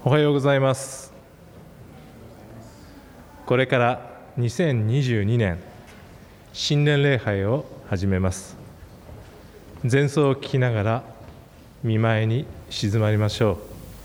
おはようございます。これから2022年新年礼拝を始めます。前奏を聴きながら御前に静まりましょう。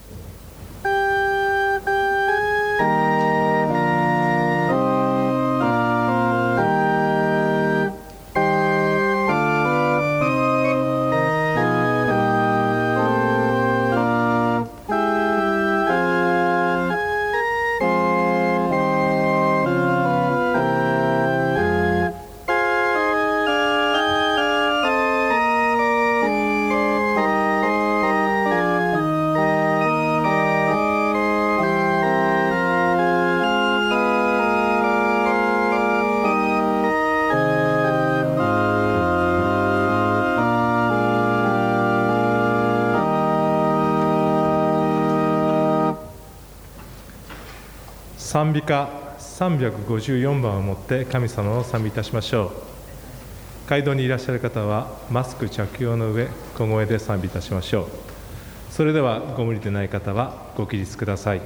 賛美歌354番をもって神様を賛美いたしましょう。会堂にいらっしゃる方はマスク着用の上、小声で賛美いたしましょう。それではご無理でない方はご起立ください。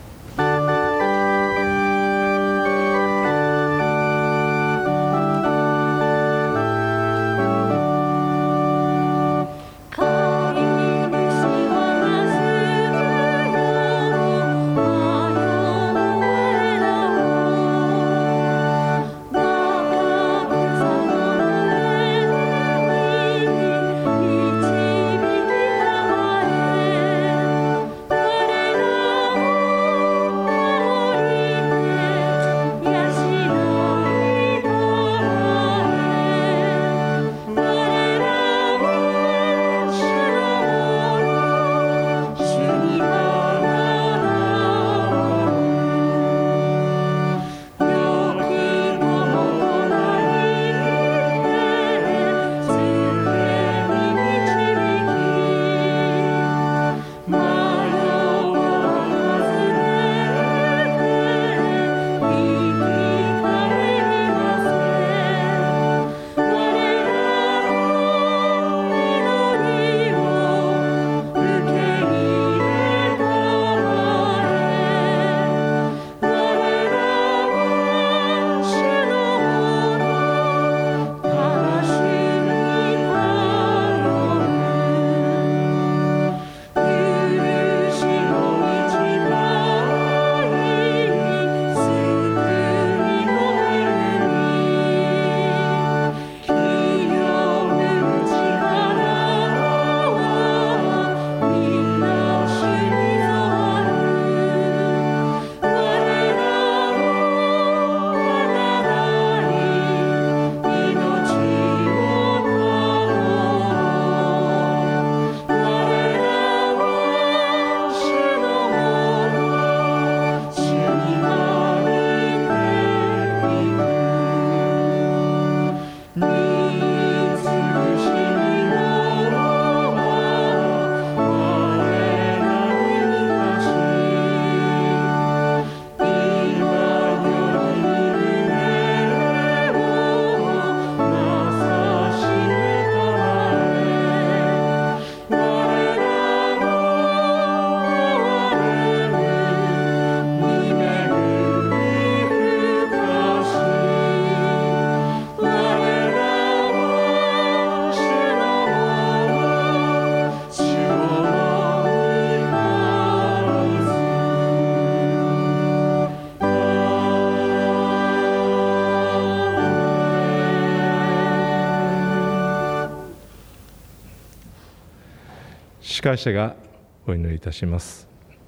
司会者がお祈りいたします。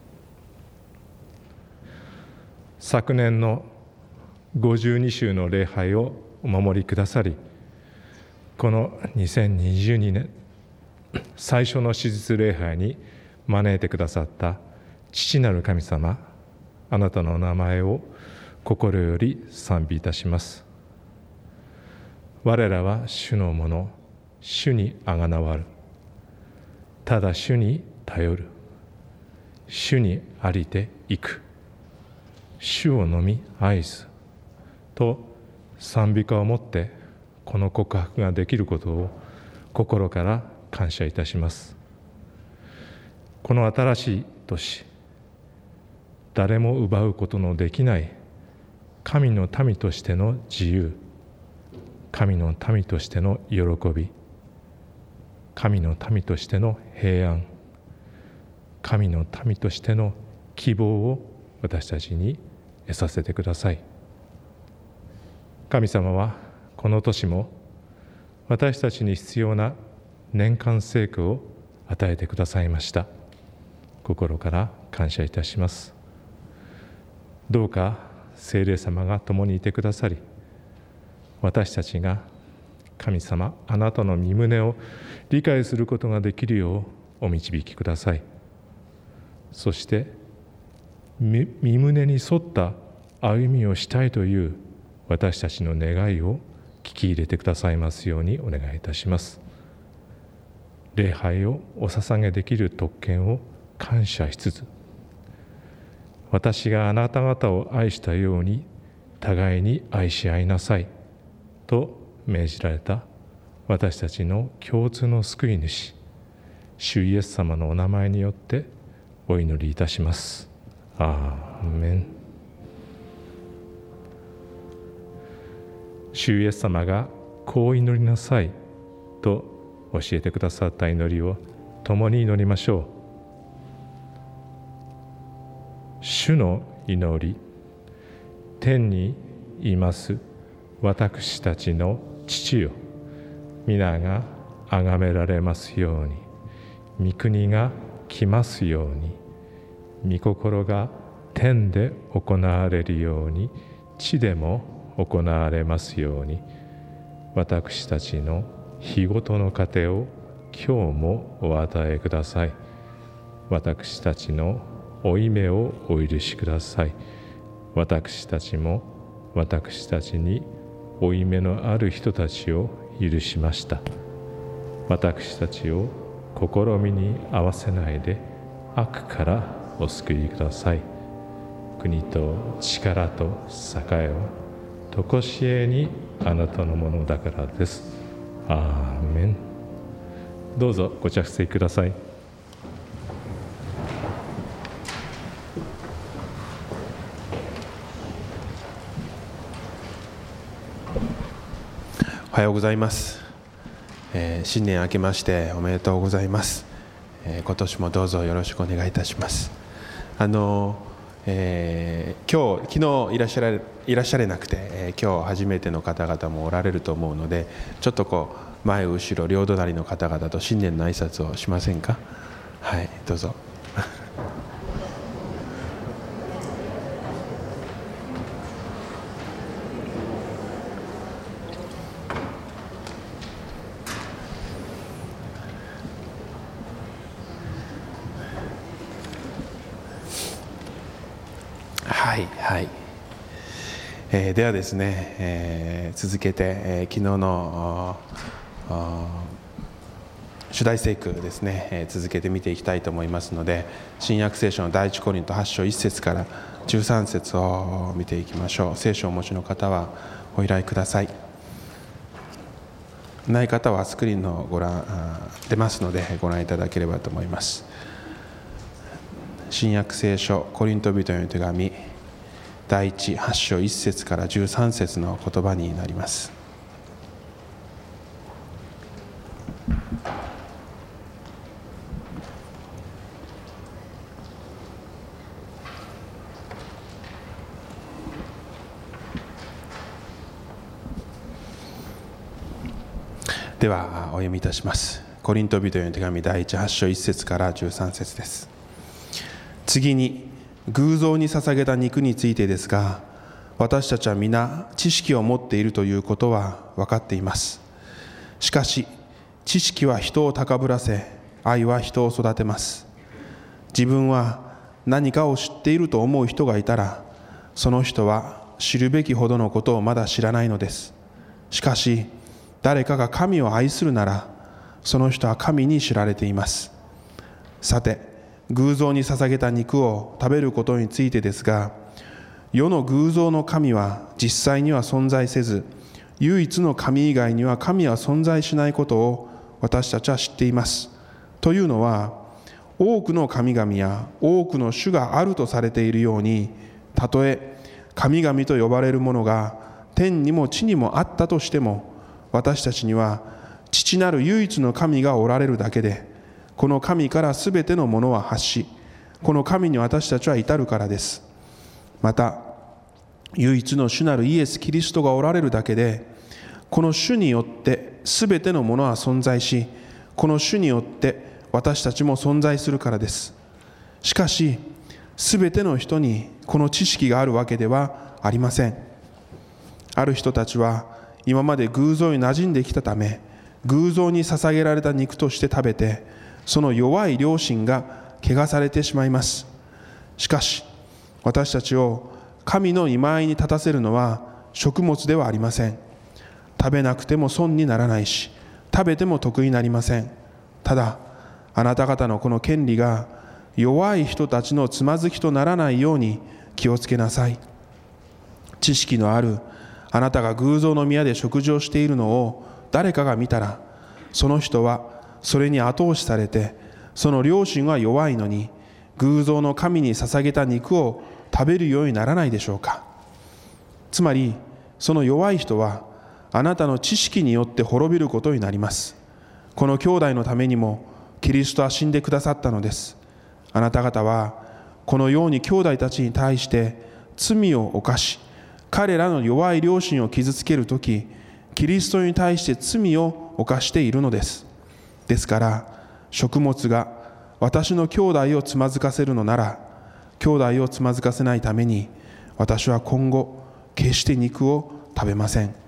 昨年の52週の礼拝をお守りくださり、この2022年最初の史実礼拝に招いてくださった父なる神様、あなたの名前を心より賛美いたします。我らは主のもの、主にあがなわる。ただ主に頼る。主にありていく。主をのみ愛す。と賛美歌をもってこの告白ができることを心から感謝いたします。この新しい年、 誰も奪うことのできない神の民としての自由、神の民としての喜び、神の民としての平安、神の民としての希望を私たちに得させてください。神様はこの年も私たちに必要な年間成果を与えてくださいました。心から感謝いたします。どうか聖霊様が共にいてくださり、私たちが神様あなたの御胸を理解することができるようお導きください。そして御胸に沿った歩みをしたいという私たちの願いを聞き入れてくださいますようにお願いいたします。礼拝をお捧げできる特権を感謝しつつ、私があなた方を愛したように互いに愛し合いなさいと命じられた私たちの共通の救い主、主イエス様のお名前によってお祈りいたします。アーメン。主イエス様がこう祈りなさいと教えてくださった祈りを共に祈りましょう。主の祈り、天にいます私たちの父よ、皆が崇められますように、御国が来ますように、御心が天で行われるように地でも行われますように、私たちの日ごとの糧を今日もお与えください。私たちの負い目をお許しください。私たちも私たちに負い目のある人たちを許しました。私たちを試みに合わせないで悪からお救いください。国と力と栄はとこしえにあなたのものだからです。アーメン。どうぞご着席ください。 おはようございます。新年明けましておめでとうございます。今年もどうぞよろしくお願いいたします。昨日いらっしゃれなくて、今日初めての方々もおられると思うので、ちょっと前後ろ両隣の方々と新年の挨拶をしませんか。はい、どうぞ。はい、ではですね、続けて、昨日の主題聖句ですね、続けて見ていきたいと思いますので、新約聖書の第一コリント8章1節から13節を見ていきましょう。聖書をお持ちの方はお開きください。ない方はスクリーンの出ますのでご覧いただければと思います。新約聖書コリント人への手紙第一8章1節から13節の言葉になります。ではお読みいたします。コリント人への手紙第一8章1節から13節です。次に偶像に捧げた肉についてですが、私たちは皆知識を持っているということは分かっています。しかし知識は人を高ぶらせ、愛は人を育てます。自分は何かを知っていると思う人がいたら、その人は知るべきほどのことをまだ知らないのです。しかし誰かが神を愛するなら、その人は神に知られています。さて偶像に捧げた肉を食べることについてですが、世の偶像の神は実際には存在せず、唯一の神以外には神は存在しないことを私たちは知っています。というのは、 多くの神々や多くの主があるとされているように、たとえ神々と呼ばれるものが天にも地にもあったとしても、私たちには父なる唯一の神がおられるだけで、この神からすべてのものは発し、この神に私たちは至るからです。また唯一の主なるイエス・キリストがおられるだけで、この主によってすべてのものは存在し、この主によって私たちも存在するからです。しかしすべての人にこの知識があるわけではありません。ある人たちは今まで偶像に馴染んできたため、偶像に捧げられた肉として食べて、その弱い良心が汚されてしまいます。しかし私たちを神の御前に立たせるのは食物ではありません。食べなくても損にならないし、食べても得になりません。ただあなた方のこの権利が弱い人たちのつまずきとならないように気をつけなさい。知識のあるあなたが偶像の宮で食事をしているのを誰かが見たら、その人はそれに後押しされて、その良心は弱いのに偶像の神に捧げた肉を食べるようにならないでしょうか。つまりその弱い人はあなたの知識によって滅びることになります。この兄弟のためにもキリストは死んでくださったのです。あなた方はこのように兄弟たちに対して罪を犯し、彼らの弱い良心を傷つけるとき、キリストに対して罪を犯しているのです。ですから食物が私の兄弟をつまずかせるのなら、兄弟をつまずかせないために私は今後決して肉を食べません。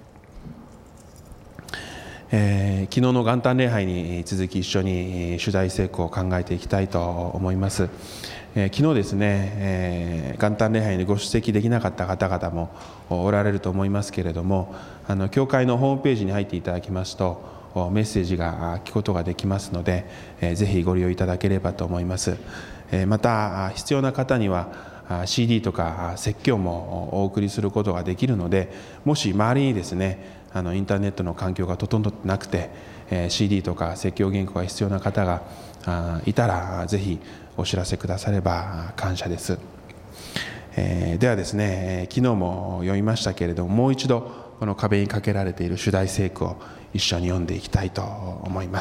昨日の元旦礼拝に続き一緒に主題聖句を考えていきたいと思います。昨日ですね、元旦礼拝にご出席できなかった方々もおられると思いますけれども、教会のホームページに入っていただきますとメッセージが聞くことができますので、ぜひご利用いただければと思います。また必要な方には CD とか説教もお送りすることができるので、もし周りにですねインターネットの環境が整ってなくて、CD とか説教原稿が必要な方がいたら、ぜひお知らせくだされば感謝です。ではですね、昨日も読みましたけれども、もう一度この壁にかけられている主題聖句を一緒に読んでいきたいと思います。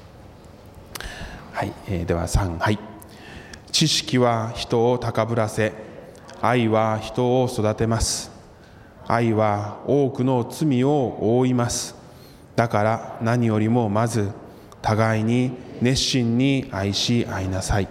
はい、では3、はい。知識は人を高ぶらせ、愛は人を育てます。愛は多くの罪を覆います。だから何よりもまず互いに熱心に愛し合いなさい。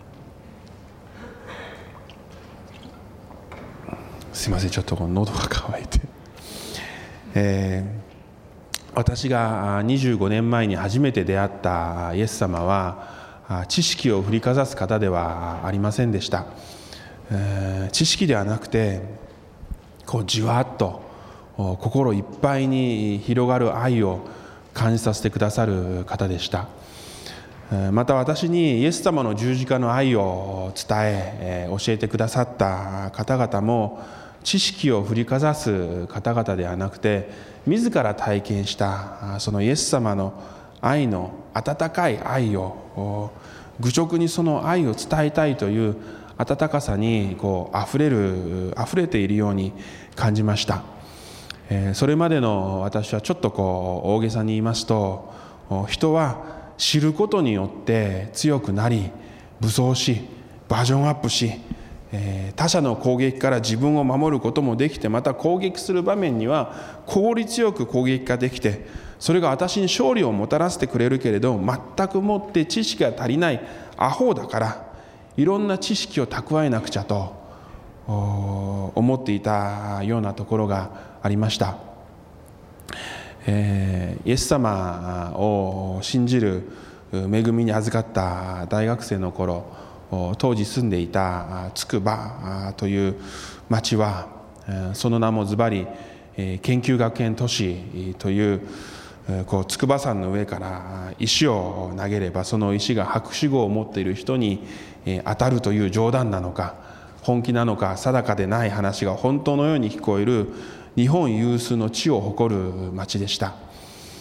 すいません、ちょっと喉が渇いて、私が25年前に初めて出会ったイエス様は知識を振りかざす方ではありませんでした。知識ではなくてじわっと心いっぱいに広がる愛を感じさせてくださる方でした。また私にイエス様の十字架の愛を伝え教えてくださった方々も、知識を振りかざす方々ではなくて、自ら体験したそのイエス様の愛の温かい愛を、愚直にその愛を伝えたいという温かさに溢れているように感じました。それまでの私はちょっと大げさに言いますと、人は知ることによって強くなり、武装し、バージョンアップし、他者の攻撃から自分を守ることもできて、また攻撃する場面には効率よく攻撃ができて、それが私に勝利をもたらせてくれるけれど、全くもって知識が足りないアホだからいろんな知識を蓄えなくちゃと思っていたようなところがありました。イエス様を信じる恵みに預かった大学生の頃、当時住んでいたつくばという町は、その名もズバリ研究学園都市という、筑波山の上から石を投げればその石が博士号を持っている人に当たるという冗談なのか本気なのか定かでない話が本当のように聞こえる日本有数の地を誇る町でした。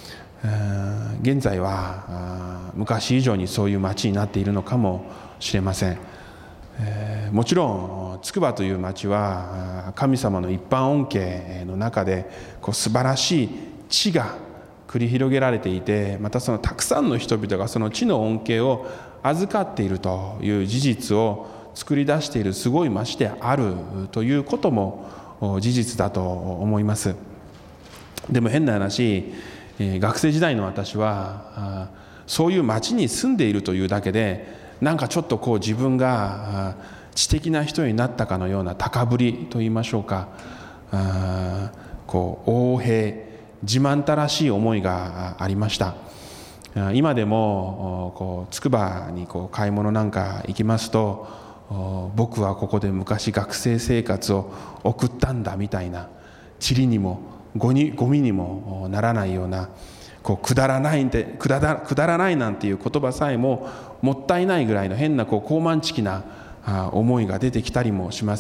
現在は昔以上にそういう町になっているのかもしれません。もちろんつくばという町は神様の一般恩恵の中で素晴らしい地が繰り広げられていて、またそのたくさんの人々がその地の恩恵を預かっているという事実を作り出しているすごい町であるということも事実だと思います。でも変な話、学生時代の私はそういう町に住んでいるというだけでなんかちょっと自分が知的な人になったかのような高ぶりと言いましょうか、横柄自慢たらしい思いがありました。今でもつくばに買い物なんか行きますと、僕はここで昔学生生活を送ったんだみたいな、塵にもゴミにもならないようなくだらないなんていう言葉さえももったいないぐらいの変な高慢ちきな思いが出てきたりもします。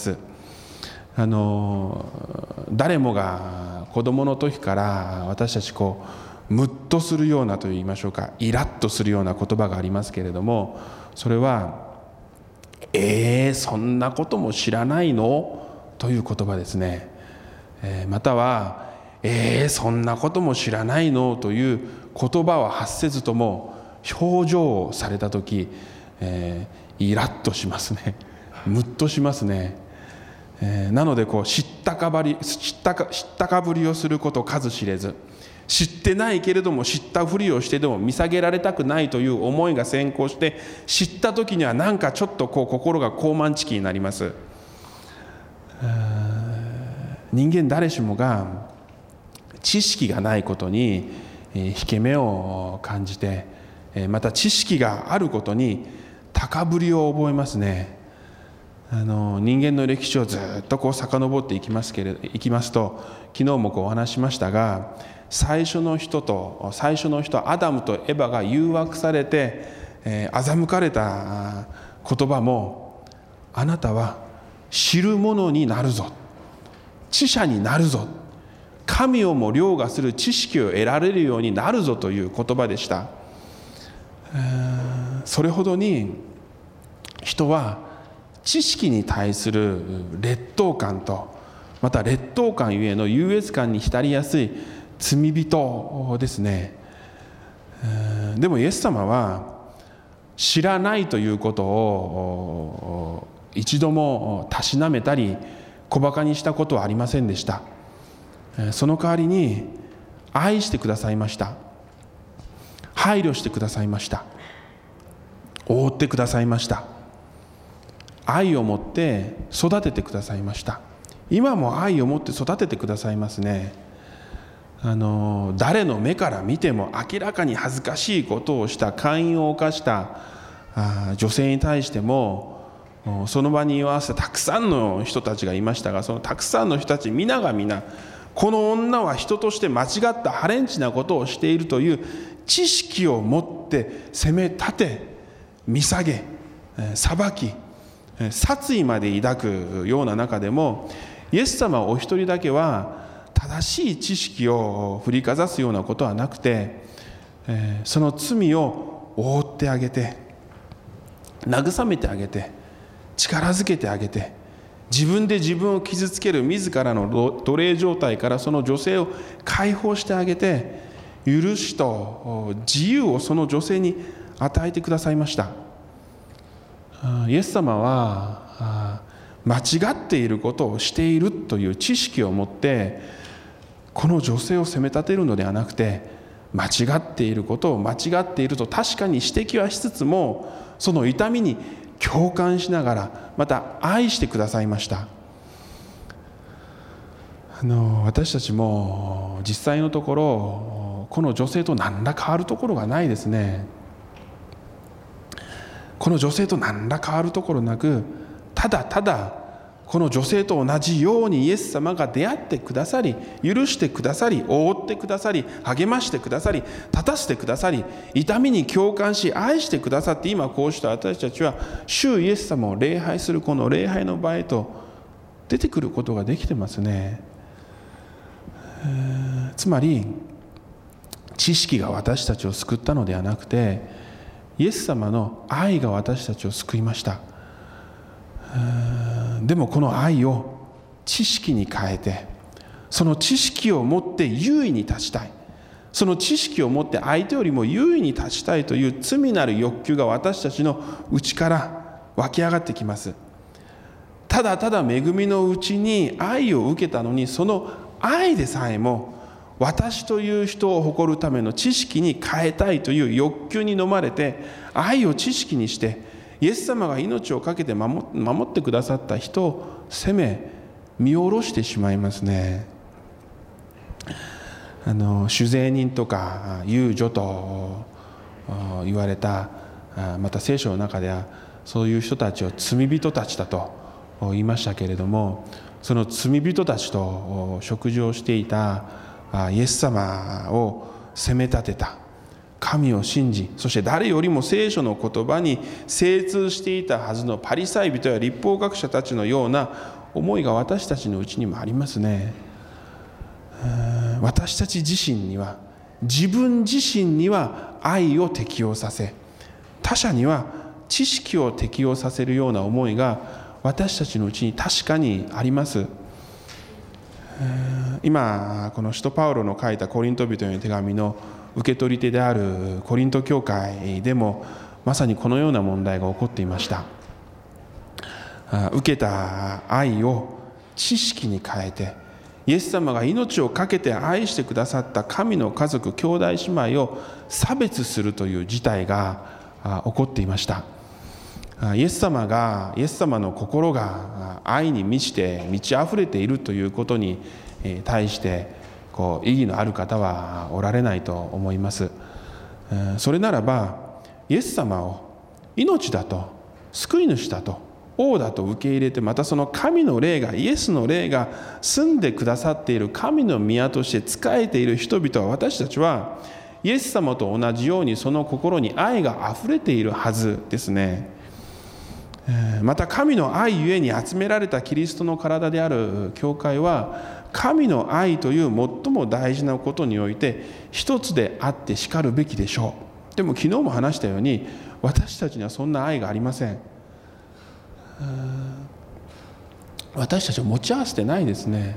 誰もが子供の時から私たちムッとするようなといいましょうか、イラッとするような言葉がありますけれども、それはそんなことも知らないのという言葉ですね。またはそんなことも知らないのという言葉を発せずとも表情をされた時、イラッとしますね。ムッとしますね。なので知ったかぶりをすること数知れず、知ってないけれども知ったふりをしてでも見下げられたくないという思いが先行して、知った時にはなんかちょっと心が高慢ちきになります。人間誰しもが知識がないことに引け目を感じて、また知識があることに高ぶりを覚えますね。人間の歴史をずっと遡っていきますと、昨日もお話しましたが、最初の人アダムとエバが誘惑されて、欺かれた言葉も、あなたは知る者になるぞ、知者になるぞ、神をも凌駕する知識を得られるようになるぞという言葉でした。それほどに人は知識に対する劣等感と、また劣等感ゆえの優越感に浸りやすい罪人ですね。でもイエス様は知らないということを一度もたしなめたり小馬鹿にしたことはありませんでした。その代わりに愛してくださいました。配慮してくださいました。覆ってくださいました。愛を持って育ててくださいました。今も愛を持って育ててくださいますね。誰の目から見ても明らかに恥ずかしいことをした、姦淫を犯した女性に対しても、その場に居合わせたたくさんの人たちがいましたが、そのたくさんの人たち皆が皆、この女は人として間違った破廉恥なことをしているという知識を持って責め立て、見下げ、裁き、殺意まで抱くような中でも、イエス様お一人だけは正しい知識を振りかざすようなことはなくて、その罪を覆ってあげて、慰めてあげて、力づけてあげて、自分で自分を傷つける自らの奴隷状態からその女性を解放してあげて、許しと自由をその女性に与えてくださいました。イエス様は間違っていることをしているという知識を持ってこの女性を責め立てるのではなくて、間違っていることを間違っていると確かに指摘はしつつも、その痛みに共感しながらまた愛してくださいました。私たちも実際のところこの女性と何ら変わるところがないですね。この女性と何ら変わるところなく、ただただこの女性と同じようにイエス様が出会ってくださり、許してくださり、覆ってくださり、励ましてくださり、立たせてくださり、痛みに共感し愛してくださって、今こうした私たちは主イエス様を礼拝するこの礼拝の場へと出てくることができてますね。つまり知識が私たちを救ったのではなくて、イエス様の愛が私たちを救いました。でもこの愛を知識に変えて、その知識を持って優位に立ちたい、その知識を持って相手よりも優位に立ちたいという罪なる欲求が私たちの内から湧き上がってきます。ただただ恵みのうちに愛を受けたのに、その愛でさえも私という人を誇るための知識に変えたいという欲求に飲まれて、愛を知識にしてイエス様が命を懸けて守ってくださった人を責め見下ろしてしまいますね。酒税人とか遊女と言われた、また聖書の中ではそういう人たちを罪人たちだと言いましたけれども、その罪人たちと食事をしていたイエス様を責め立てた、神を信じ、そして誰よりも聖書の言葉に精通していたはずのパリサイ人や律法学者たちのような思いが私たちのうちにもありますね。私たち自身には、自分自身には愛を適用させ、他者には知識を適用させるような思いが私たちのうちに確かにあります。今この使徒パウロの書いたコリント人への手紙の受け取り手であるコリント教会でもまさにこのような問題が起こっていました。受けた愛を知識に変えて、イエス様が命を懸けて愛してくださった神の家族兄弟姉妹を差別するという事態が起こっていました。イエス様の心が愛に満ち溢れているということに対して意義のある方はおられないと思います。それならばイエス様を命だと、救い主だと、王だと受け入れて、またその神の霊が、イエスの霊が住んでくださっている神の宮として仕えている人々は、私たちはイエス様と同じようにその心に愛があふれているはずですね。また神の愛ゆえに集められたキリストの体である教会は、神の愛という最も大事なことにおいて一つであってしかるべきでしょう。でも昨日も話したように、私たちにはそんな愛がありません。私たちは持ち合わせてないですね。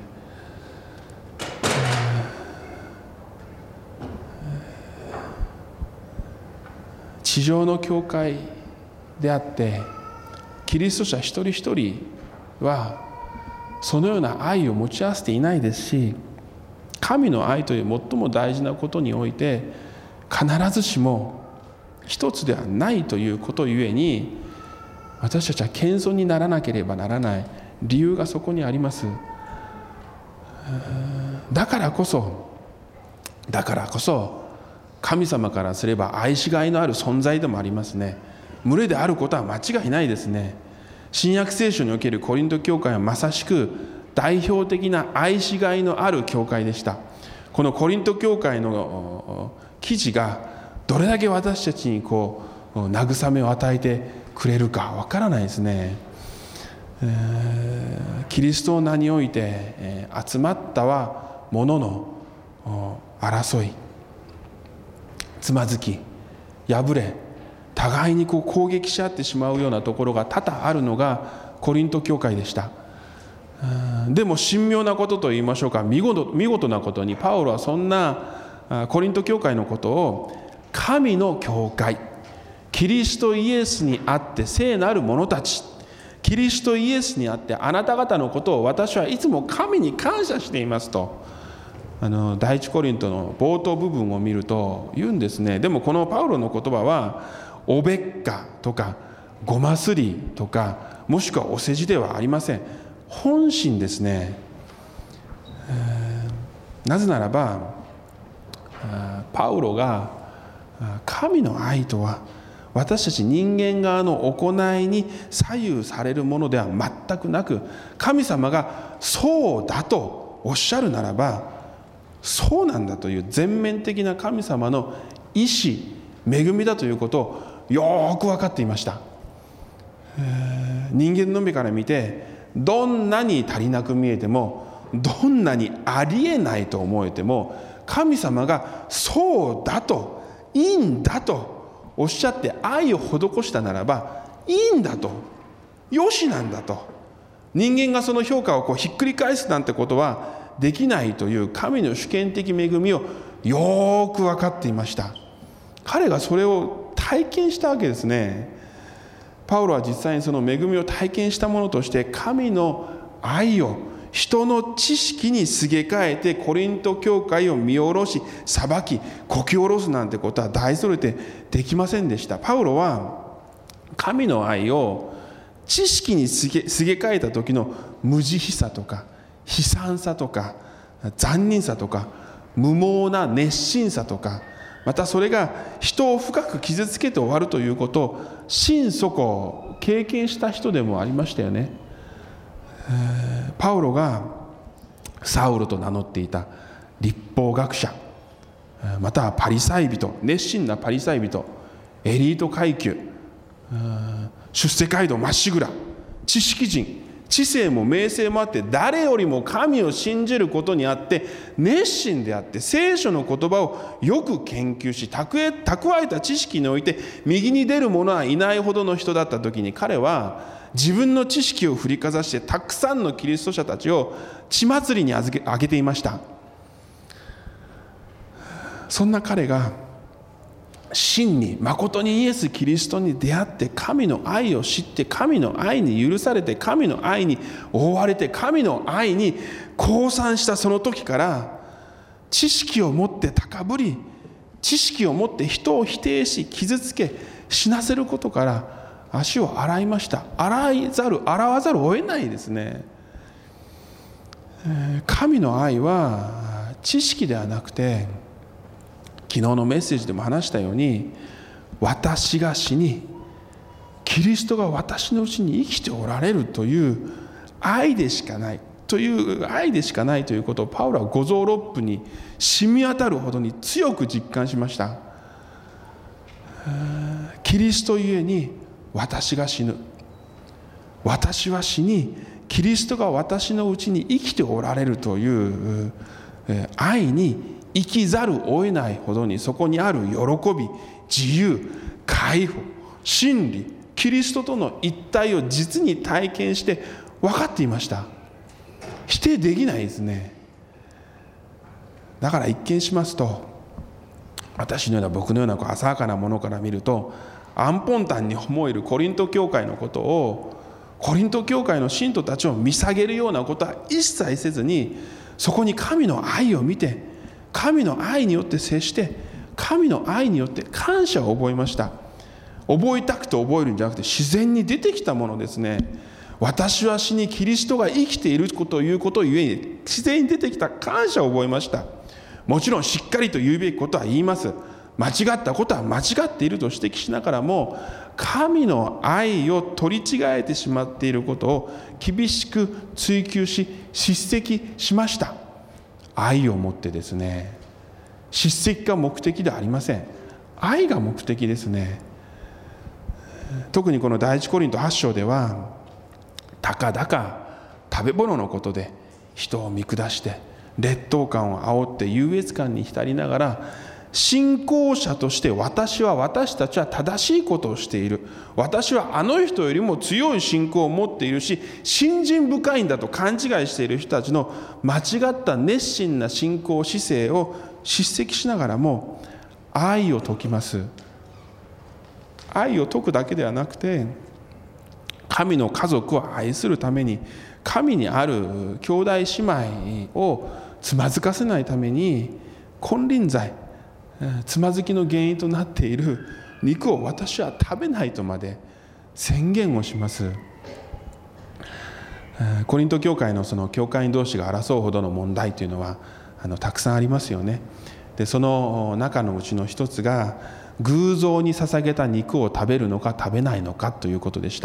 地上の教会であってキリスト者一人一人はそのような愛を持ち合わせていないですし、神の愛という最も大事なことにおいて必ずしも一つではないということゆえに、私たちは謙遜にならなければならない理由がそこにあります。だからこそ神様からすれば愛しがいのある存在でもありますね。群れであることは間違いないですね。新約聖書におけるコリント教会はまさしく代表的な愛しがいのある教会でした。このコリント教会の記事がどれだけ私たちに慰めを与えてくれるかわからないですね。キリストの名において集まったは者の争い、つまずき、破れ、互いに攻撃し合ってしまうようなところが多々あるのがコリント教会でした。でも神妙なことと言いましょうか、見事なことにパウロはそんなコリント教会のことを神の教会、キリストイエスにあって聖なる者たち、キリストイエスにあってあなた方のことを私はいつも神に感謝していますと、第一コリントの冒頭部分を見ると言うんですね。でもこのパウロの言葉はおべっかとかごますりとか、もしくはお世辞ではありません。本心ですね。なぜならばパウロが神の愛とは私たち人間側の行いに左右されるものでは全くなく、神様がそうだとおっしゃるならばそうなんだという全面的な神様の意志、恵みだということをよく分かっていました。人間の目から見てどんなに足りなく見えても、どんなにありえないと思えても、 神様がそうだと、いいんだとおっしゃって愛を施したならばいいんだと、よしなんだと、人間がその評価をひっくり返すなんてことはできないという神の主権的恵みをよーく分かっていました。彼がそれを体験したわけですね。パウロは実際にその恵みを体験したものとして、神の愛を人の知識にすげ替えてコリント教会を見下ろし裁きこき下ろすなんてことは大それてできませんでした。パウロは神の愛を知識にすげ替えた時の無慈悲さとか悲惨さとか残忍さとか無謀な熱心さとか、またそれが人を深く傷つけて終わるということを心底経験した人でもありましたよね。パウロがサウルと名乗っていた律法学者、またはパリサイ人、熱心なパリサイ人、エリート階級、出世街道まっしぐら、知識人、知性も名声もあって、誰よりも神を信じることにあって熱心であって、聖書の言葉をよく研究し蓄えた知識において右に出る者はいないほどの人だった時に、彼は自分の知識を振りかざしてたくさんのキリスト者たちを血祭りにあげていました。そんな彼が真に誠にイエス・キリストに出会って神の愛を知って、神の愛に許されて、神の愛に覆われて、神の愛に降参したその時から、知識を持って高ぶり、知識を持って人を否定し傷つけ死なせることから足を洗いました。洗わざるを得ないですね。神の愛は知識ではなくて、昨日のメッセージでも話したように、私が死にキリストが私のうちに生きておられるという愛でしかないということをパウロは五臓六腑に染み渡るほどに強く実感しました。キリストゆえに私が死ぬ、私は死にキリストが私のうちに生きておられるという愛に生きざるを得ないほどに、そこにある喜び、自由、解放、真理、キリストとの一体を実に体験して分かっていました。否定できないですね。だから一見しますと、私のような僕のような浅はかなものから見ると、アンポンタンに思えるコリント教会のことを、コリント教会の信徒たちを見下げるようなことは一切せずに、そこに神の愛を見て、神の愛によって接して、神の愛によって感謝を覚えました。覚えたくて覚えるんじゃなくて、自然に出てきたものですね。私は死にキリストが生きていることを言うことをゆえに自然に出てきた感謝を覚えました。もちろんしっかりと言うべきことは言います。間違ったことは間違っていると指摘しながらも、神の愛を取り違えてしまっていることを厳しく追求し叱責しました。愛をもってですね。叱責が目的ではありません。愛が目的ですね。特にこの第一コリント8章では、たかだか食べ物のことで人を見下して劣等感を煽って優越感に浸りながら、信仰者として私たちは正しいことをしている、私はあの人よりも強い信仰を持っているし信心深いんだと勘違いしている人たちの間違った熱心な信仰姿勢を叱責しながらも、愛を説きます。愛を説くだけではなくて、神の家族を愛するために、神にある兄弟姉妹をつまずかせないために、金輪際つまずきの原因となっている肉を私は食べないとまで宣言をします。コリント教会のその教会員同士が争うほどの問題というのはたくさんありますよね。でその中のうちの一つが、偶像に捧げた肉を食べるのか食べないのかということでした。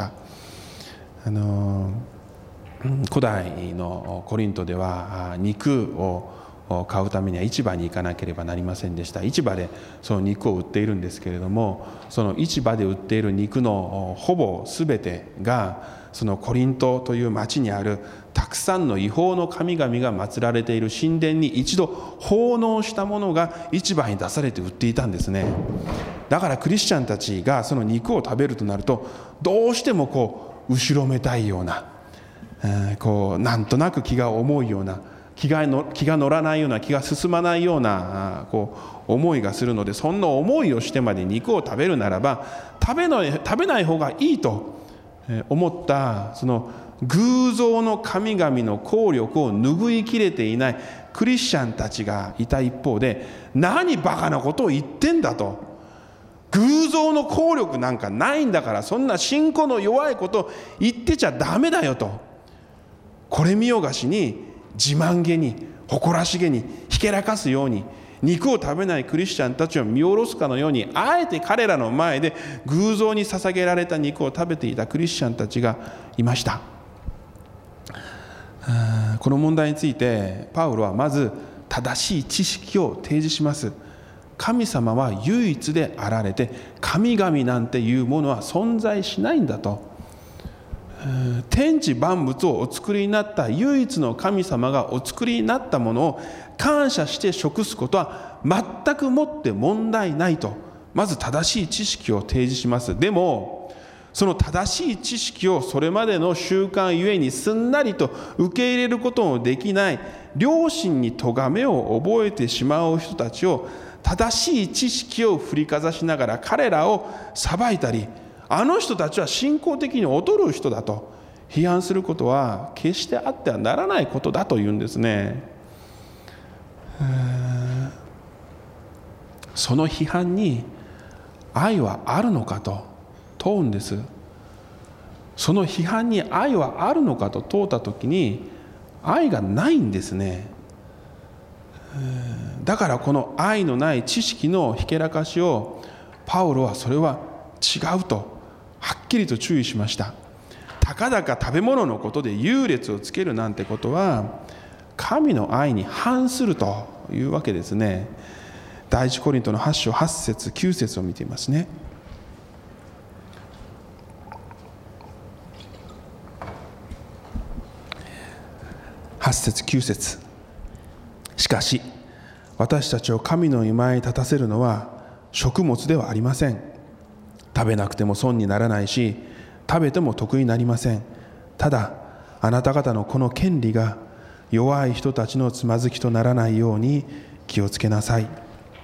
古代のコリントでは肉を買うためには市場に行かなければなりませんでした。市場でその肉を売っているんですけれども、その市場で売っている肉のほぼ全てがそのコリントという町にあるたくさんの違法の神々が祀られている神殿に一度奉納したものが市場に出されて売っていたんですね。だからクリスチャンたちがその肉を食べるとなると、どうしても後ろめたいような、なんとなく気が重いような、気が乗らないような、気が進まないような思いがするので、そんな思いをしてまで肉を食べるならば食べない方がいいと思ったその偶像の神々の効力を拭いきれていないクリスチャンたちがいた一方で、何バカなことを言ってんだと、偶像の効力なんかないんだから、そんな信仰の弱いことを言ってちゃダメだよと、これ見よがしに自慢げに誇らしげにひけらかすように肉を食べないクリスチャンたちを見下ろすかのように、あえて彼らの前で偶像に捧げられた肉を食べていたクリスチャンたちがいました。この問題についてパウロはまず正しい知識を提示します。神様は唯一であられて、神々なんていうものは存在しないんだと。天地万物をお作りになった唯一の神様がお作りになったものを感謝して食すことは全くもって問題ないと、まず正しい知識を提示します。でもその正しい知識をそれまでの習慣ゆえにすんなりと受け入れることもできない、良心に咎めを覚えてしまう人たちを、正しい知識を振りかざしながら彼らを裁いたり、あの人たちは信仰的に劣る人だと批判することは決してあってはならないことだというんですね。その批判に愛はあるのかと問うんです。その批判に愛はあるのかと問うたときに、愛がないんですね。だからこの愛のない知識のひけらかしをパウロはそれは違うとはっきりと注意しました。たかだか食べ物のことで優劣をつけるなんてことは神の愛に反するというわけですね。第一コリントの8章8節9節を見ていますね。8節9節、しかし私たちを神の御前に立たせるのは食物ではありません。食べなくても損にならないし、食べても得になりません。ただあなた方のこの権利が弱い人たちのつまずきとならないように気をつけなさい。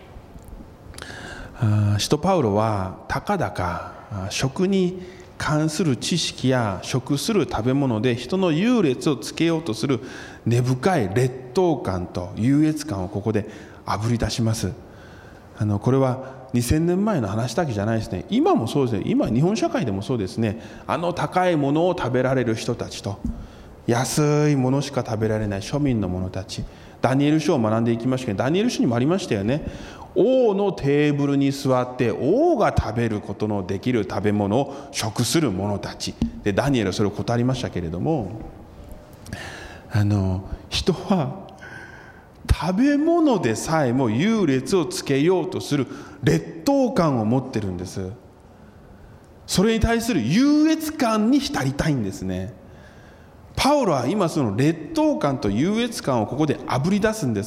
使徒パウロはたかだか食に関する知識や食する食べ物で人の優劣をつけようとする根深い劣等感と優越感をここであぶり出します。これは2000年前の話だけじゃないですね。今もそうですね。今日本社会でもそうですね。高いものを食べられる人たちと、安いものしか食べられない庶民の者たち。ダニエル書を学んでいきましたけど、ダニエル書にもありましたよね。王のテーブルに座って王が食べることのできる食べ物を食する者たちで、ダニエルはそれを断りましたけれども、人は食べ物でさえも優劣をつけようとする劣等感を持ってるんです。それに対する優越感に浸りたいんですね。パウロは今その劣等感と優越感をここであぶり出すんです。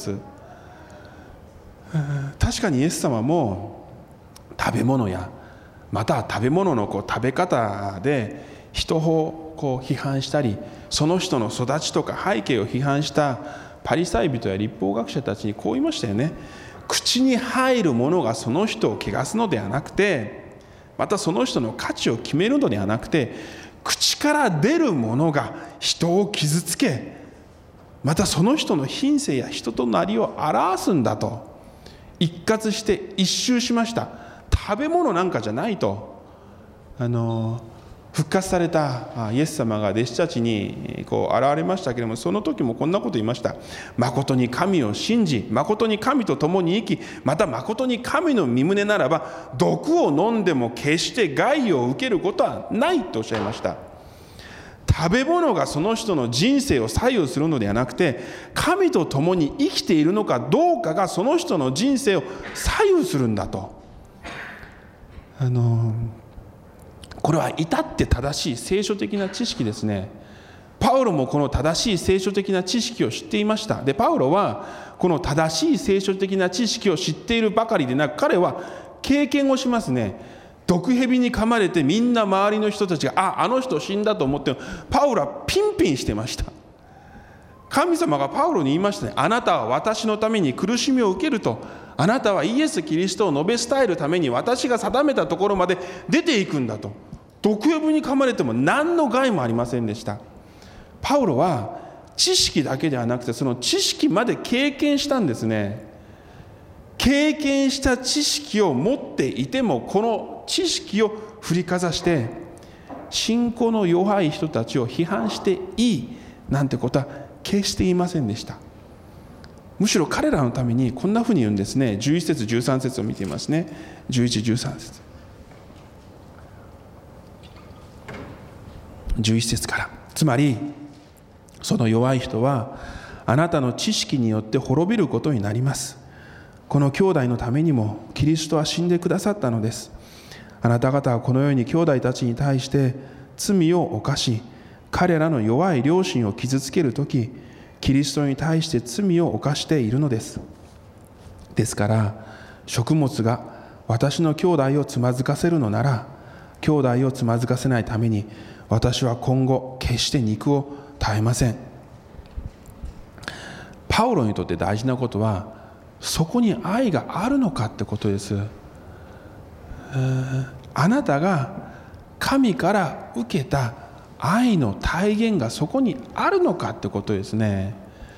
確かにイエス様も食べ物やまた食べ物の食べ方で人を批判したり、その人の育ちとか背景を批判したパリサイ人や律法学者たちにこう言いましたよね。口に入るものがその人を汚すのではなくて、またその人の価値を決めるのではなくて、口から出るものが人を傷つけ、またその人の品性や人となりを表すんだと一括して一蹴しました。食べ物なんかじゃないと。復活されたイエス様が弟子たちに現れましたけれども、その時もこんなこと言いました。誠に神を信じ、誠に神と共に生き、また誠に神の御胸ならば毒を飲んでも決して害を受けることはないとおっしゃいました。 食べ物がその人の人生を左右するのではなくて、神と共に生きているのかどうかがその人の人生を左右するんだと。これは至って正しい聖書的な知識ですね。パウロもこの正しい聖書的な知識を知っていました。で、パウロはこの正しい聖書的な知識を知っているばかりでなく、彼は経験をしますね。毒蛇に噛まれてみんな周りの人たちがあの人死んだと思っても、パウロはピンピンしてました。神様がパウロに言いましたね。あなたは私のために苦しみを受けると。あなたはイエス・キリストを述べ伝えるために私が定めたところまで出ていくんだと。毒蛇に噛まれても何の害もありませんでした。パウロは知識だけではなくて、その知識まで経験したんですね。経験した知識を持っていても、この知識を振りかざして信仰の弱い人たちを批判していいなんてことは決して言いませんでした。むしろ彼らのためにこんなふうに言うんですね。11節13節を見ていますね。11、13節。11節から。つまりその弱い人はあなたの知識によって滅びることになります。この兄弟のためにもキリストは死んでくださったのです。あなた方はこのように兄弟たちに対して罪を犯し、彼らの弱い良心を傷つけるとき、キリストに対して罪を犯しているのです。ですから食物が私の兄弟をつまずかせるのなら、兄弟をつまずかせないために私は今後決して肉を絶えません。パウロにとって大事なことは、そこに愛があるのかってことです。あなたが神から受けた愛の体現がそこにあるのかってことですね。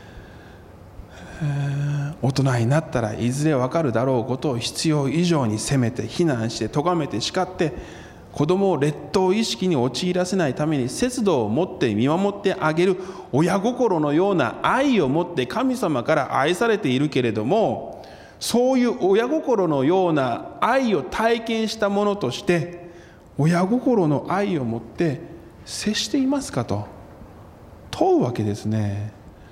大人になったらいずれ分かるだろうことを必要以上に責めて非難して咎めて叱って、子供を劣等意識に陥らせないために節度を持って見守ってあげる親心のような愛を持って神様から愛されているけれども、そういう親心のような愛を体験したものとして親心の愛を持って接していますかと問うわけですね。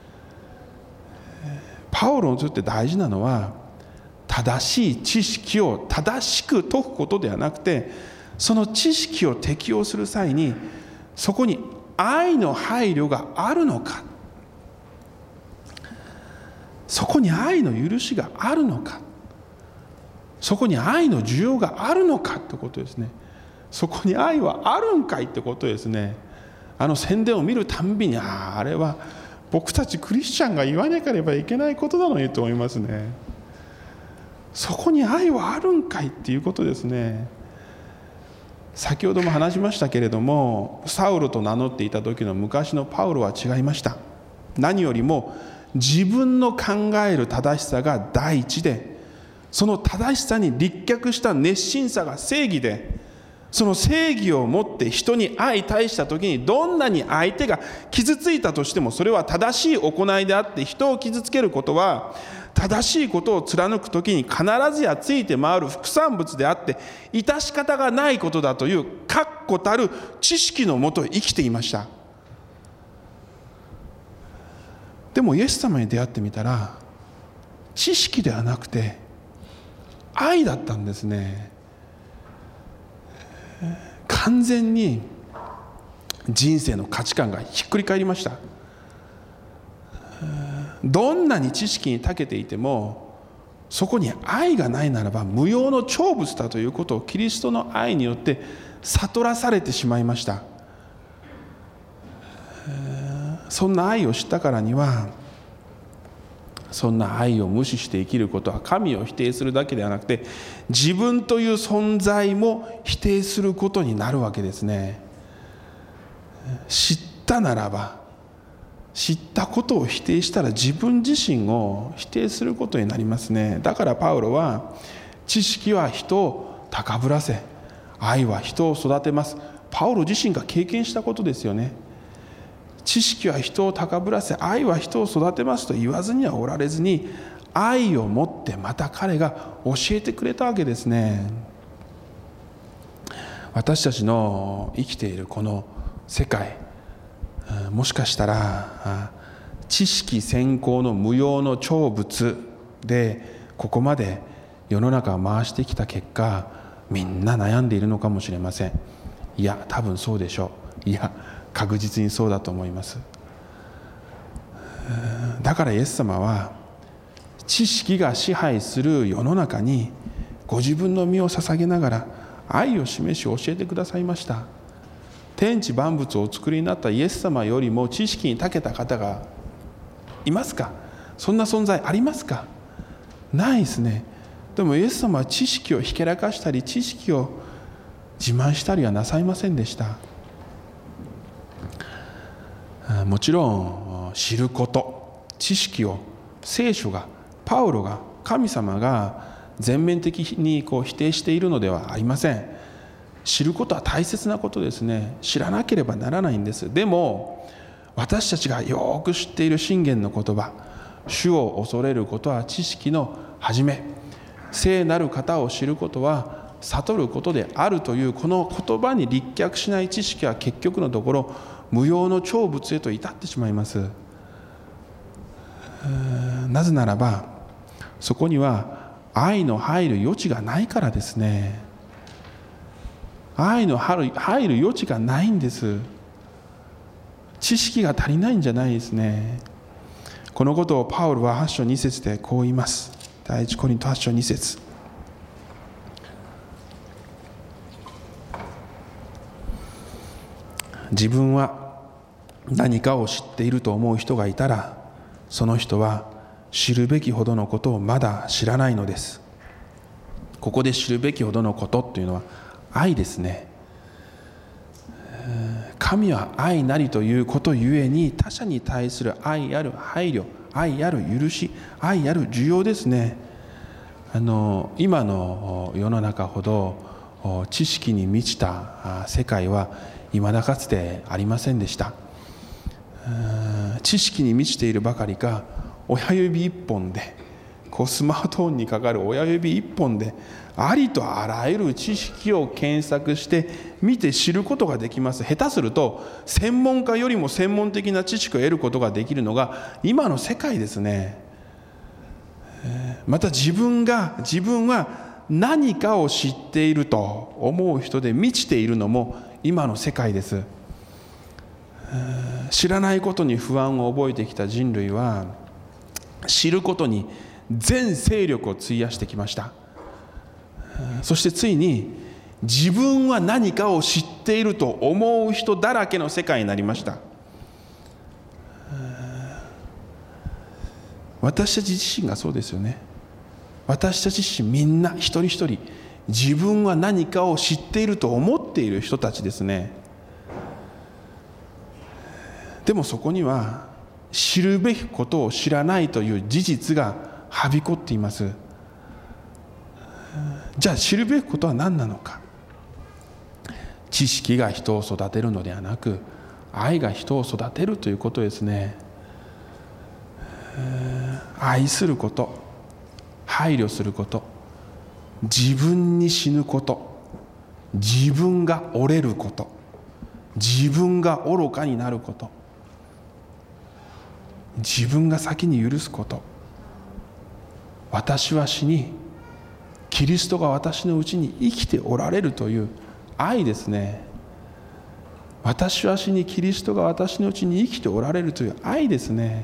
パウロにとって大事なのは、正しい知識を正しく説くことではなくて、その知識を適用する際にそこに愛の配慮があるのか、そこに愛の許しがあるのか、そこに愛の需要があるのかってことですね。そこに愛はあるんかいってことですね。宣伝を見るたんびに、あれは僕たちクリスチャンが言わなければいけないことなのにと思いますね。そこに愛はあるんかいっていうことですね。先ほども話しましたけれども、サウロと名乗っていた時の昔のパウロは違いました。何よりも自分の考える正しさが第一で、その正しさに立脚した熱心さが正義で、その正義を持って人に相対した時に、どんなに相手が傷ついたとしてもそれは正しい行いであって、人を傷つけることは正しいことを貫く時に必ずやついて回る副産物であって、致し方がないことだという確固たる知識のもと生きていました。でもイエス様に出会ってみたら、知識ではなくて愛だったんですね。完全に人生の価値観がひっくり返りました。どんなに知識に長けていても、そこに愛がないならば無用の長物だということをキリストの愛によって悟らされてしまいました。そんな愛を知ったからには、そんな愛を無視して生きることは神を否定するだけではなくて、自分という存在も否定することになるわけですね。知ったならば、知ったことを否定したら自分自身を否定することになりますね。だからパウロは、知識は人を高ぶらせ、愛は人を育てます。パウロ自身が経験したことですよね。知識は人を高ぶらせ、愛は人を育てますと言わずにはおられずに、愛を持ってまた彼が教えてくれたわけですね。私たちの生きているこの世界、 もしかしたら知識先行の無用の長物でここまで世の中を回してきた結果、みんな悩んでいるのかもしれません。いや、多分そうでしょう。いや、確実にそうだと思います。だからイエス様は知識が支配する世の中にご自分の身を捧げながら愛を示し教えてくださいました。天地万物をお作りになったイエス様よりも知識に長けた方がいますか？そんな存在ありますか？ないですね。でもイエス様は知識をひけらかしたり知識を自慢したりはなさいませんでした。もちろん知ること、知識を聖書が、パウロが、神様が全面的に否定しているのではありません。知ることは大切なことですね。知らなければならないんです。でも私たちがよく知っている箴言の言葉、主を恐れることは知識の始め、聖なる方を知ることは悟ることであるというこの言葉に立脚しない知識は結局のところ無用の長物へと至ってしまいます。なぜならばそこには愛の入る余地がないからですね。愛の入る余地がないんです。知識が足りないんじゃないですね。このことをパウロは8章2節でこう言います。第一コリント8章2節。自分は何かを知っていると思う人がいたら、その人は知るべきほどのことをまだ知らないのです。ここで知るべきほどのことというのは愛ですね。神は愛なりということゆえに他者に対する愛ある配慮、愛ある許し、愛ある需要ですね。今の世の中ほど知識に満ちた世界は未だかつてありませんでした。知識に満ちているばかりか、親指一本でスマートフォンにかかる親指一本でありとあらゆる知識を検索して見て知ることができます。下手すると専門家よりも専門的な知識を得ることができるのが今の世界ですね。また自分は何かを知っていると思う人で満ちているのも今の世界です。知らないことに不安を覚えてきた人類は知ることに全勢力を費やしてきました。そしてついに自分は何かを知っていると思う人だらけの世界になりました。私たち自身がそうですよね。私たち自身みんな一人一人自分は何かを知っていると思っている人たちですね。でもそこには知るべきことを知らないという事実がはびこっています。じゃあ知るべきことは何なのか。知識が人を育てるのではなく、愛が人を育てるということですね。愛すること、配慮すること、自分に死ぬこと、自分が折れること、自分が愚かになること、自分が先に許すこと、私は死にキリストが私のうちに生きておられるという愛ですね。私は死にキリストが私のうちに生きておられるという愛ですね。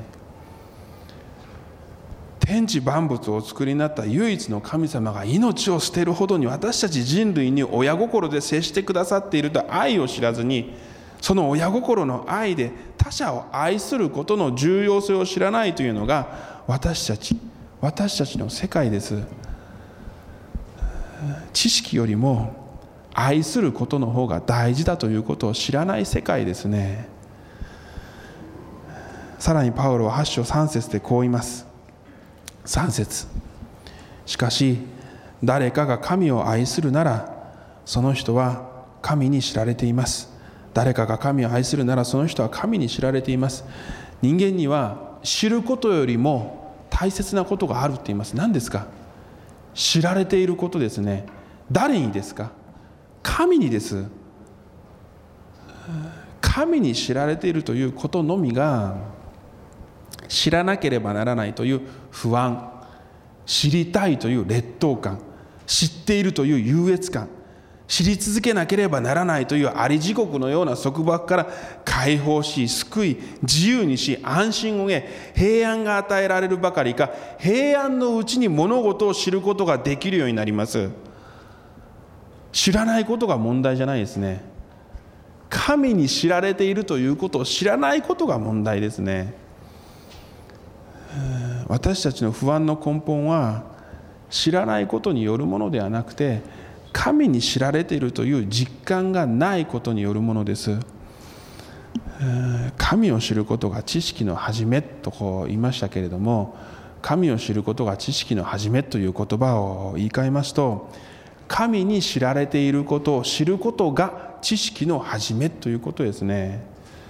天地万物をお作りになった唯一の神様が命を捨てるほどに私たち人類に親心で接してくださっていると愛を知らずに、その親心の愛で他者を愛することの重要性を知らないというのが私たちの世界です。知識よりも愛することの方が大事だということを知らない世界ですね。さらにパウロは8章3節でこう言います。3節。しかし誰かが神を愛するならその人は神に知られています。誰かが神を愛するならその人は神に知られています。人間には知ることよりも大切なことがあるって言います。何ですか？知られていることですね。誰にですか？神にです。 神に知られているということのみが、知らなければならないという不安、知りたいという劣等感、知っているという優越感、知り続けなければならないというあり地獄のような束縛から解放し、救い、自由にし、安心を得、平安が与えられるばかりか、平安のうちに物事を知ることができるようになります。知らないことが問題じゃないですね。神に知られているということを知らないことが問題ですね。私たちの不安の根本は、知らないことによるものではなくて、神に知られているという実感がないことによるものです。神を知ることが知識の始めとこう言いましたけれども、神を知ることが知識の始めという言葉を言い換えますと、神に知られていることを知ることが知識の始めということですね。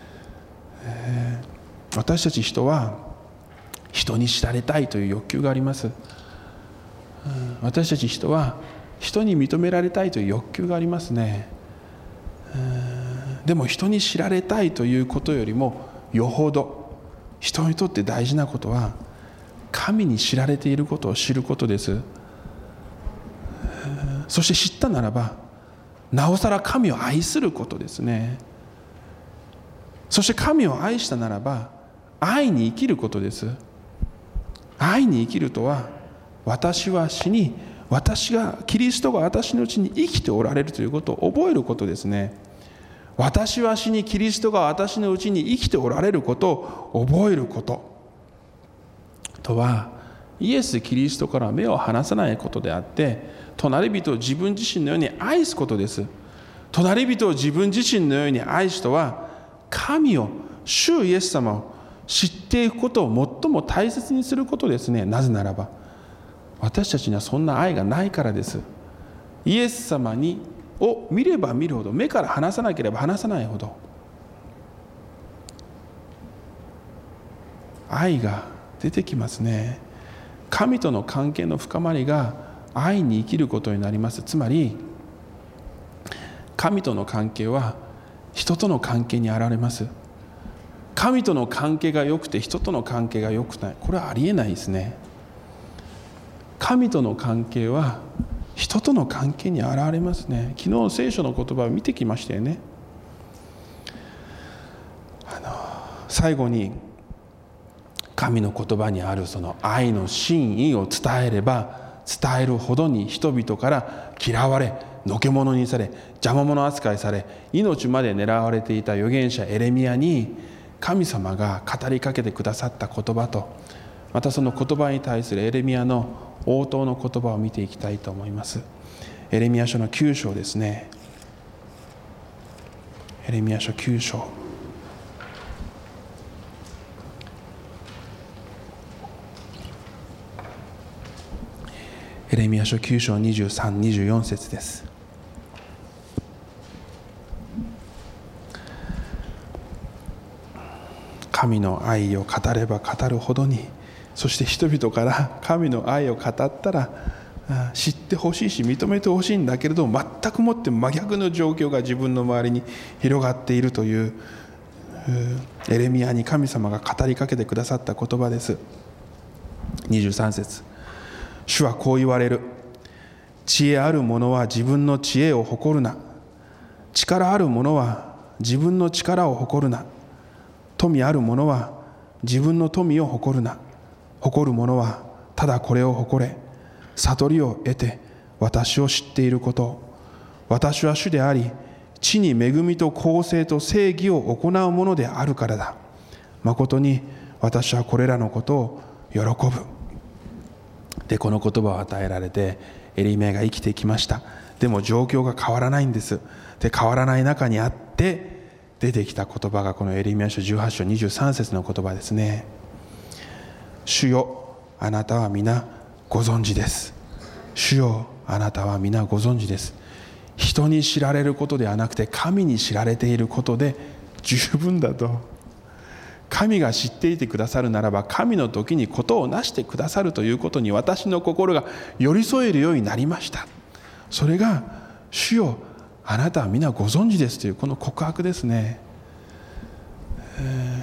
私たち人は人に知られたいという欲求があります。私たち人は人に認められたいという欲求がありますね。でも人に知られたいということよりもよほど人にとって大事なことは、神に知られていることを知ることです。そして知ったならば、なおさら神を愛することですね。そして神を愛したならば、愛に生きることです。愛に生きるとは、私は死に、キリストが私のうちに生きておられるということを覚えることですね。私は死に、キリストが私のうちに生きておられることを覚えることとは、イエス・キリストから目を離さないことであって、隣人を自分自身のように愛すことです。隣人を自分自身のように愛すとは、神を、主イエス様を知っていくことを最も大切にすることですね。なぜならば、私たちにはそんな愛がないからです。イエス様を見れば見るほど、目から離さなければ離さないほど、愛が出てきますね。神との関係の深まりが愛に生きることになります。つまり、神との関係は人との関係に現れます。神との関係が良くて人との関係が良くない、これはありえないですね。神との関係は人との関係に現れますね。昨日聖書の言葉を見てきましたよね。最後に神の言葉にあるその愛の真意を伝えれば伝えるほどに、人々から嫌われ、のけ者にされ、邪魔者扱いされ、命まで狙われていた預言者エレミヤに神様が語りかけてくださった言葉と、またその言葉に対するエレミヤの応答の言葉を見ていきたいと思います。エレミヤ書の9章ですね。エレミヤ書9章。エレミヤ書9章23、24節です。神の愛を語れば語るほどに、そして人々から神の愛を語ったら知ってほしいし認めてほしいんだけれども、全くもって真逆の状況が自分の周りに広がっているというエレミヤに神様が語りかけてくださった言葉です。23節、主はこう言われる。知恵ある者は自分の知恵を誇るな。力ある者は自分の力を誇るな。富ある者は自分の富を誇るな。誇る者はただこれを誇れ。悟りを得て私を知っていること。私は主であり、地に恵みと公正と正義を行うものであるからだ。誠に私はこれらのことを喜ぶ。で、この言葉を与えられてエレミヤが生きてきました。でも状況が変わらないんです。で、変わらない中にあって出てきた言葉がこのエレミヤ書18章23節の言葉ですね。主よ、あなたは皆ご存知です。主よ、あなたは皆ご存知です。人に知られることではなくて神に知られていることで十分だと。神が知っていてくださるならば、神の時にことをなしてくださるということに私の心が寄り添えるようになりました。それが主よ、あなたは皆ご存知ですというこの告白ですね。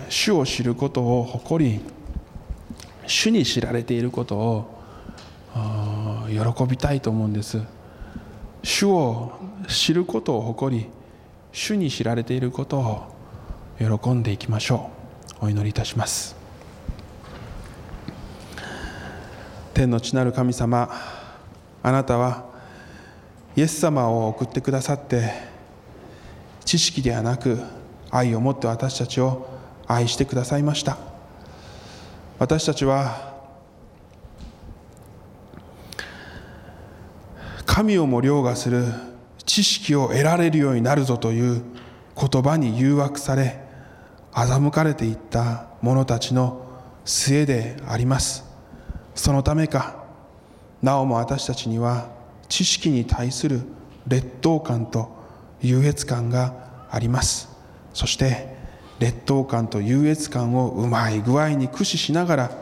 主を知ることを誇り、主に知られていることを喜びたいと思うんです。主を知ることを誇り、主に知られていることを喜んでいきましょう。お祈りいたします。天の地なる神様、あなたはイエス様を送ってくださって、知識ではなく愛を持って私たちを愛してくださいました。私たちは神をも凌駕する知識を得られるようになるぞという言葉に誘惑され、欺かれていった者たちの末であります。そのためか、なおも私たちには知識に対する劣等感と優越感があります。そして劣等感と優越感をうまい具合に駆使しながら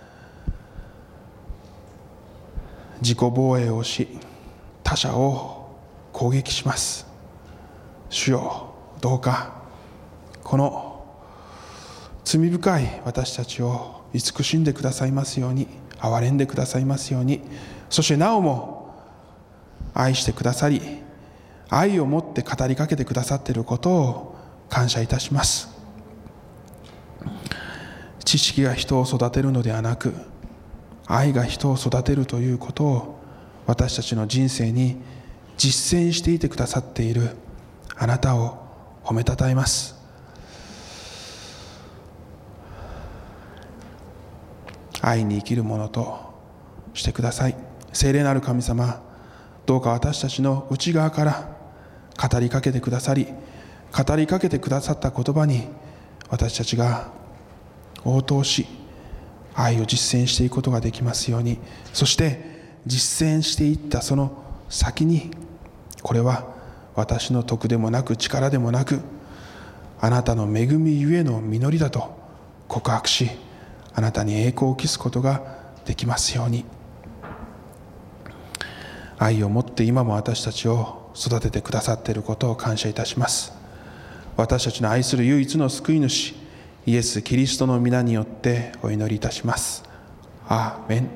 自己防衛をし、他者を攻撃します。主よ、どうかこの罪深い私たちを慈しんでくださいますように、憐れんでくださいますように、そしてなおも愛してくださり、愛を持って語りかけてくださっていることを感謝いたします。知識が人を育てるのではなく、愛が人を育てるということを私たちの人生に実践していてくださっているあなたを褒めたたえます。愛に生きるものとしてください。聖霊なる神様、どうか私たちの内側から語りかけてくださり、語りかけてくださった言葉に私たちが応答し、愛を実践していくことができますように。そして実践していったその先に、これは私の徳でもなく力でもなく、あなたの恵みゆえの実りだと告白し、あなたに栄光を期すことができますように。愛を持って今も私たちを育ててくださっていることを感謝いたします。私たちの愛する唯一の救い主イエス・キリストの皆によってお祈りいたします。アーメン。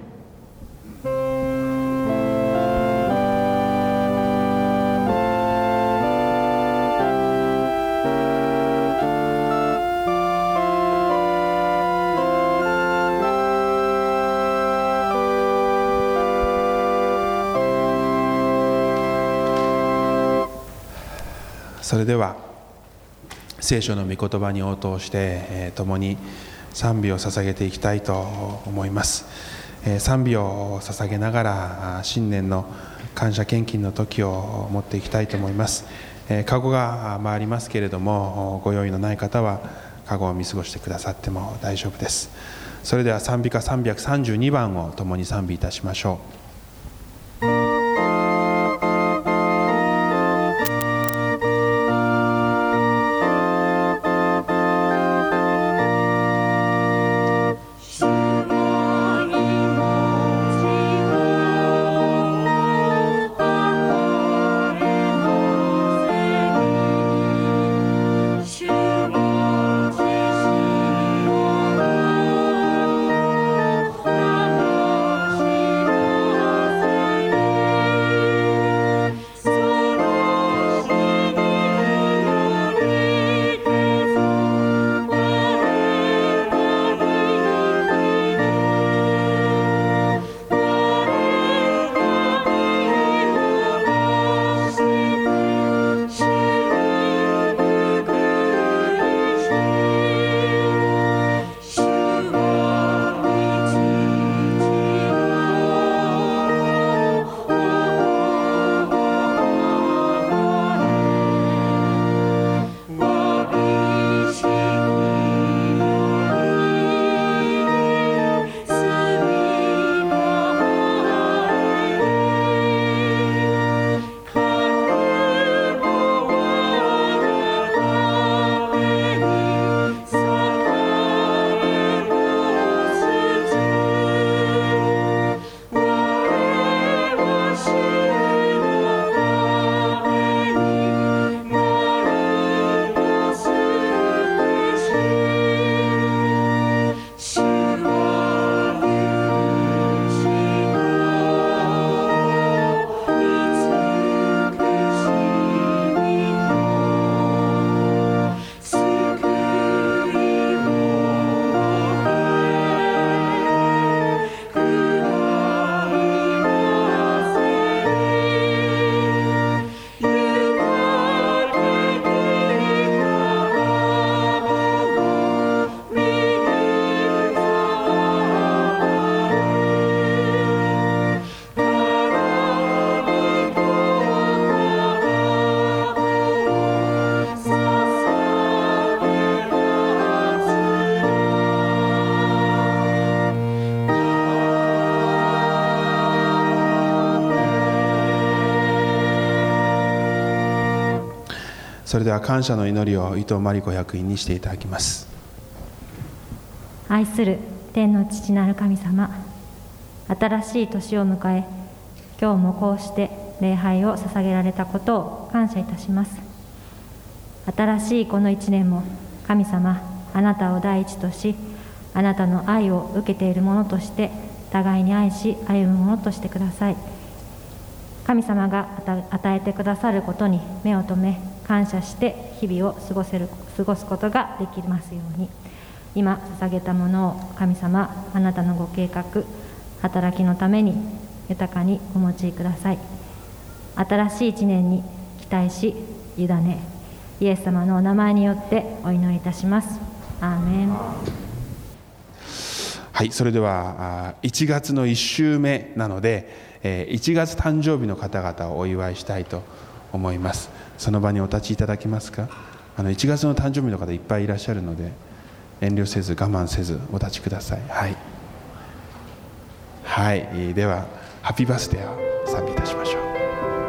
それでは聖書の御言葉に応答して共に賛美を捧げていきたいと思います。賛美を捧げながら新年の感謝献金の時を持っていきたいと思います。カゴが回りますけれども、ご用意のない方はカゴを見過ごしてくださっても大丈夫です。それでは賛美歌332番を共に賛美いたしましょう。 「 それでは感謝の祈りを伊藤真理子役員にしていただきます。 愛する天の父なる神様、新しい年を迎え、今日もこうして礼拝を捧げられたことを感謝いたします。新しいこの一年も神様、あなたを第一とし、あなたの愛を受けているものとして互いに愛し歩むものとしてください。神様が与えてくださることに目を留め、感謝して日々を過ごすことができますように、今捧げたものを神様、あなたのご計画、働きのために豊かにお持ちください。新しい一年に期待し委ね、イエス様のお名前によってお祈りいたします。アーメン。 はい、それでは1月の1週目なので、1月誕生日の方々をお祝いしたいと思います。その場にお立ちいただけますか。1月の誕生日の方いっぱいいらっしゃるので、遠慮せず我慢せずお立ちください。はい、はい、ではハッピーバースデーを賛美いたしましょう。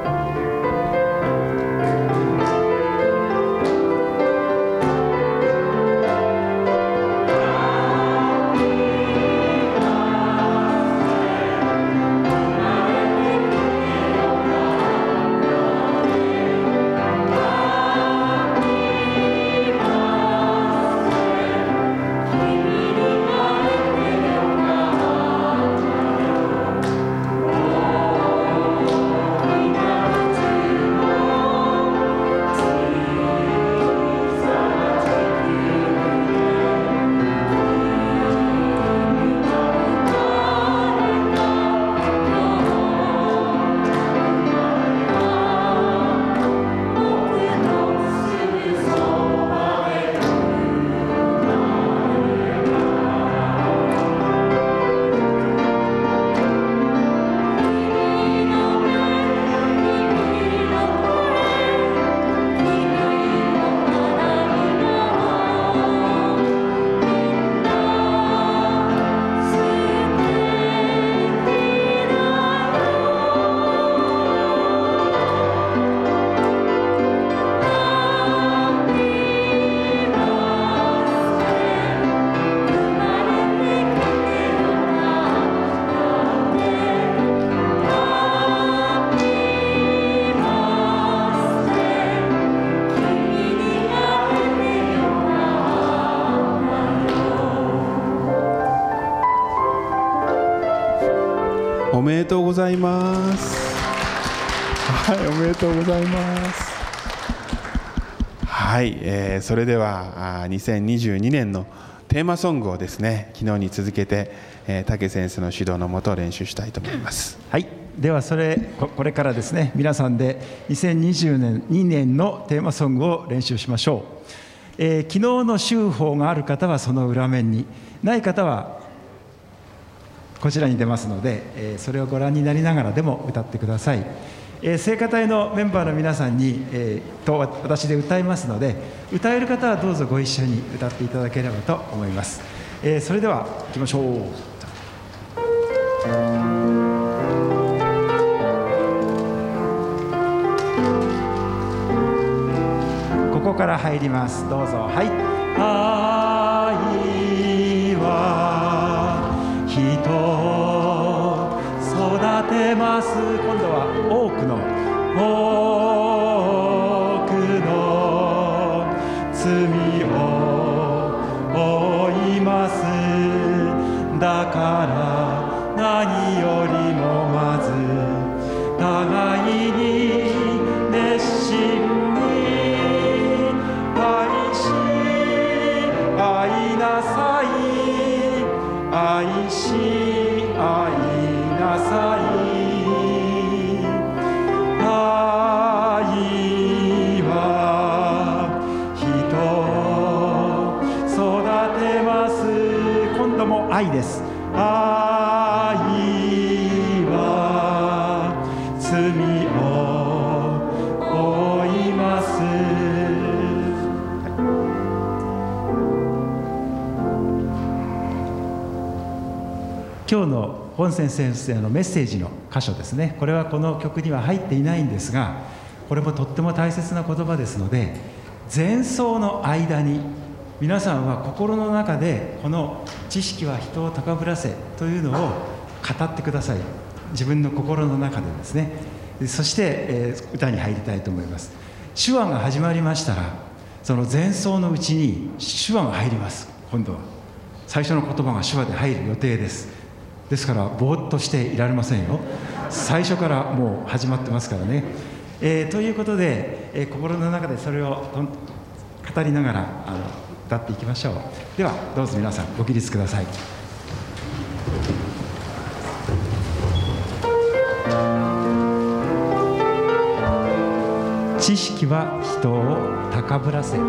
おめでとうございます。はい、おめでとうございます。はい、それでは2022年のテーマソングをですね、昨日に続けて武先生の指導のもと練習したいと思います。 はい、ではこれからですね、皆さんで2022年のテーマソングを練習しましょう。昨日の週報がある方はその裏面に、ない方はこちらに出ますので、それをご覧になりながらでも歌ってください。聖歌隊のメンバーの皆さんに、と私で歌いますので、歌える方はどうぞご一緒に歌っていただければと思います。それでは行きましょう。ここから入ります。どうぞ。はい。愛は人を育てます。今度は多くの罪を負います。だから何よりもまず互いに熱心に愛し愛なさい。愛し愛なさい。愛は人を育てます。今度も愛です。愛は罪を負います。今日の本先生のメッセージの箇所ですね。これはこの曲には入っていないんですが、 これもとっても大切な言葉ですので、前奏の間に皆さんは心の中でこの知識は人を高ぶらせというのを語ってください。自分の心の中でですね。そして、歌に入りたいと思います。手話が始まりましたら、その前奏のうちに手話が入ります。今度は最初の言葉が手話で入る予定です。ですからぼーっとしていられませんよ。最初からもう始まってますからね。ということで、心の中でそれを語りながら歌っていきましょう。ではどうぞ皆さんご起立ください。知識は人を高ぶらせ。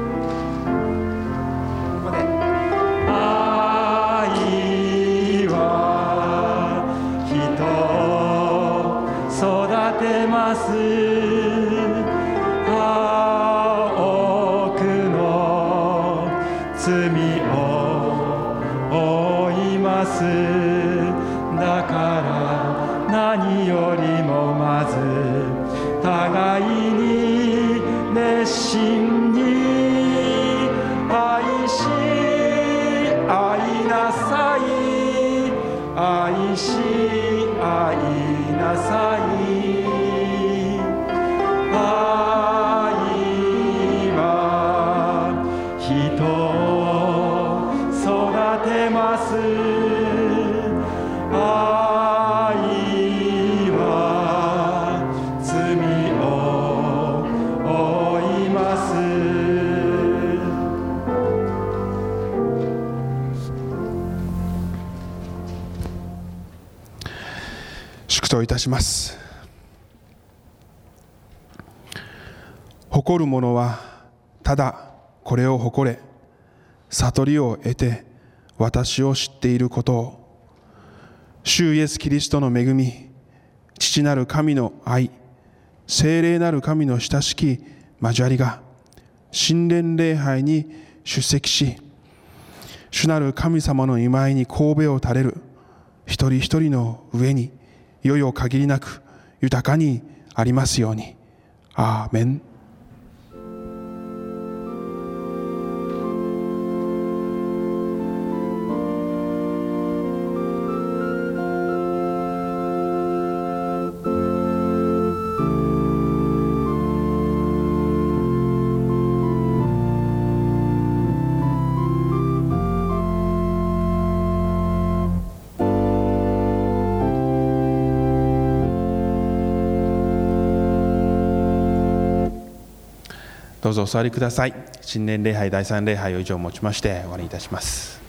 だから何よりもまず互いに熱心に愛し合いなさい、愛し合いなさい。愛は人を育てます。愛は罪を負います。 祝祷いたします。誇る者はただこれを誇れ、悟りを得て私を知っていることを。主イエスキリストの恵み、父なる神の愛、聖霊なる神の親しき交わりが神殿礼拝に出席し、主なる神様の御前に頭を垂れる一人一人の上にいよいよ限りなく豊かにありますように。アーメン。どうぞお座りください。新年礼拝第3礼拝を以上をもちまして終わりいたします。